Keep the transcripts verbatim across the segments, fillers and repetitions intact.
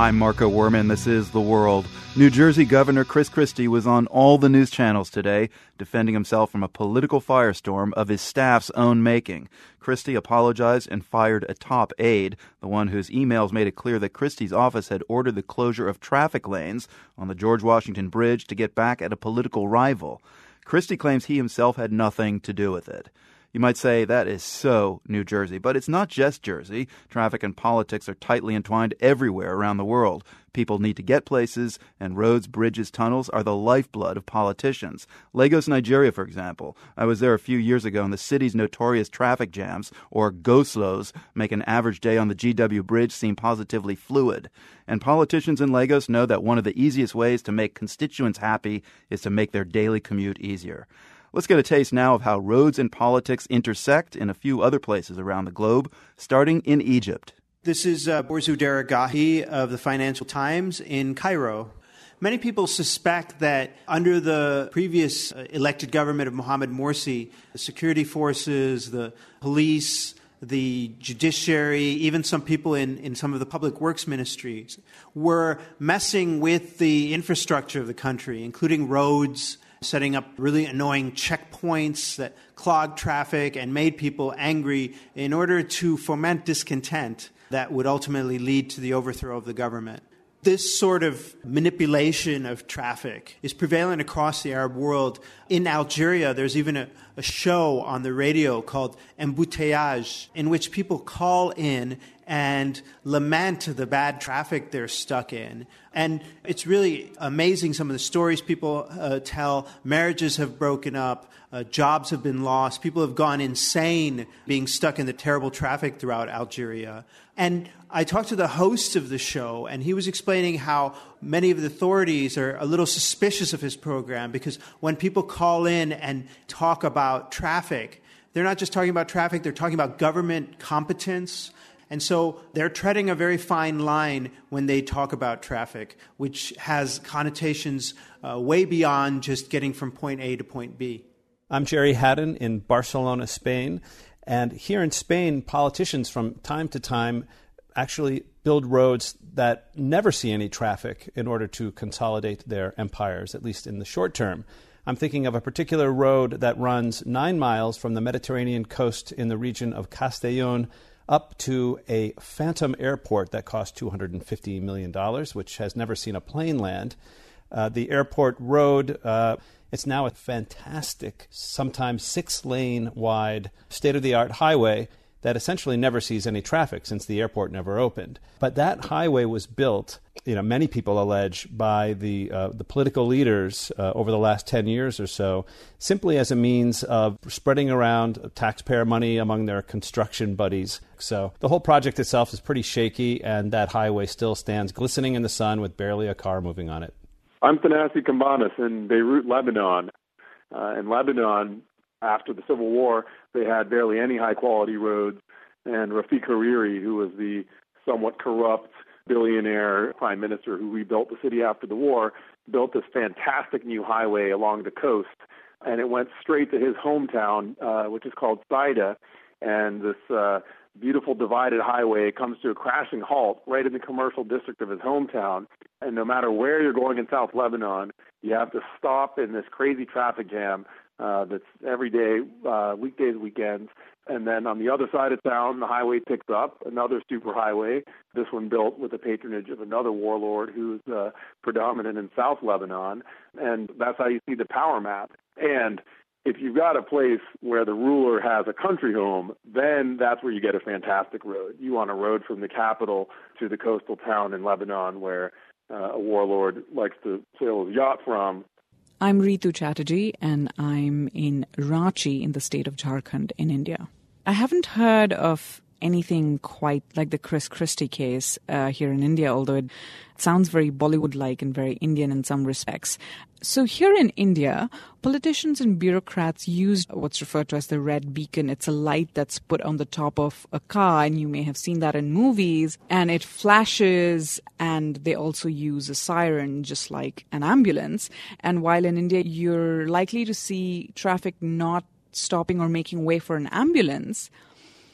I'm Marco Werman. This is The World. New Jersey Governor Chris Christie was on all the news channels today, defending himself from a political firestorm of his staff's own making. Christie apologized and fired a top aide, the one whose emails made it clear that Christie's office had ordered the closure of traffic lanes on the George Washington Bridge to get back at a political rival. Christie claims he himself had nothing to do with it. You might say that is so New Jersey, but it's not just Jersey. Traffic and politics are tightly entwined everywhere around the world. People need to get places, and roads, bridges, tunnels are the lifeblood of politicians. Lagos, Nigeria, for example. I was there a few years ago, and the city's notorious traffic jams, or go-slows, make an average day on the G W Bridge seem positively fluid. And politicians in Lagos know that one of the easiest ways to make constituents happy is to make their daily commute easier. Let's get a taste now of how roads and politics intersect in a few other places around the globe, starting in Egypt. This is uh, Borzu Deragahi of the Financial Times in Cairo. Many people suspect that under the previous uh, elected government of Mohamed Morsi, the security forces, the police, the judiciary, even some people in, in some of the public works ministries were messing with the infrastructure of the country, including roads, setting up really annoying checkpoints that clogged traffic and made people angry in order to foment discontent that would ultimately lead to the overthrow of the government. This sort of manipulation of traffic is prevalent across the Arab world. In Algeria, there's even a, a show on the radio called Embouteillage, in which people call in and lament the bad traffic they're stuck in. And it's really amazing some of the stories people uh, tell. Marriages have broken up. Uh, jobs have been lost. People have gone insane being stuck in the terrible traffic throughout Algeria. And I talked to the host of the show, and he was explaining how many of the authorities are a little suspicious of his program because when people call in and talk about traffic, they're not just talking about traffic, they're talking about government competence. And so they're treading a very fine line when they talk about traffic, which has connotations uh, way beyond just getting from point A to point B. I'm Jerry Haddon in Barcelona, Spain. And here in Spain, politicians from time to time actually build roads that never see any traffic in order to consolidate their empires, at least in the short term. I'm thinking of a particular road that runs nine miles from the Mediterranean coast in the region of Castellón up to a phantom airport that cost two hundred fifty million dollars, which has never seen a plane land. Uh, the airport road, uh, it's now a fantastic, sometimes six-lane wide, state-of-the-art highway that essentially never sees any traffic since the airport never opened. But that highway was built, you know, many people allege, by the uh, the political leaders uh, over the last ten years or so, simply as a means of spreading around taxpayer money among their construction buddies. So the whole project itself is pretty shaky, and that highway still stands glistening in the sun with barely a car moving on it. I'm Thanasi Kambanis in Beirut, Lebanon. Uh, in Lebanon, after the Civil War, they had barely any high-quality roads, and Rafiq Hariri, who was the somewhat corrupt billionaire prime minister who rebuilt the city after the war, built this fantastic new highway along the coast, and it went straight to his hometown, uh, which is called Saida, and this uh, beautiful divided highway comes to a crashing halt right in the commercial district of his hometown, and no matter where you're going in South Lebanon, you have to stop in this crazy traffic jam Uh, that's every day, uh, weekdays, weekends. And then on the other side of town, the highway picks up, another superhighway, this one built with the patronage of another warlord who's uh, predominant in South Lebanon. And that's how you see the power map. And if you've got a place where the ruler has a country home, then that's where you get a fantastic road. You want a road from the capital to the coastal town in Lebanon where uh, a warlord likes to sail his yacht from. I'm Ritu Chatterjee, and I'm in Ranchi in the state of Jharkhand in India. I haven't heard of anything quite like the Chris Christie case uh, here in India, although it sounds very Bollywood-like and very Indian in some respects. So here in India, politicians and bureaucrats use what's referred to as the red beacon. It's a light that's put on the top of a car, and you may have seen that in movies, and it flashes, and they also use a siren just like an ambulance. And while in India, you're likely to see traffic not stopping or making way for an ambulance,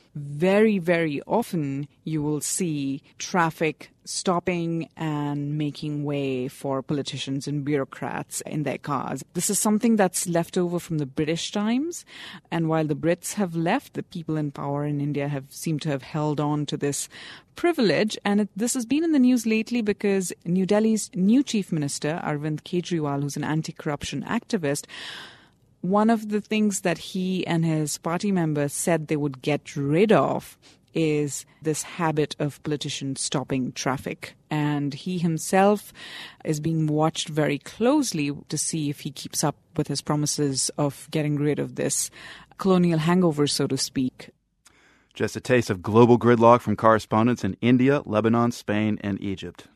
very, very often you will see traffic stopping and making way for politicians and bureaucrats in their cars. This is something that's left over from the British times. And while the Brits have left, the people in power in India have seemed to have held on to this privilege. And it, this has been in the news lately because New Delhi's new chief minister, Arvind Kejriwal, who's an anti-corruption activist, one of the things that he and his party members said they would get rid of is this habit of politicians stopping traffic. And he himself is being watched very closely to see if he keeps up with his promises of getting rid of this colonial hangover, so to speak. Just a taste of global gridlock from correspondents in India, Lebanon, Spain, and Egypt.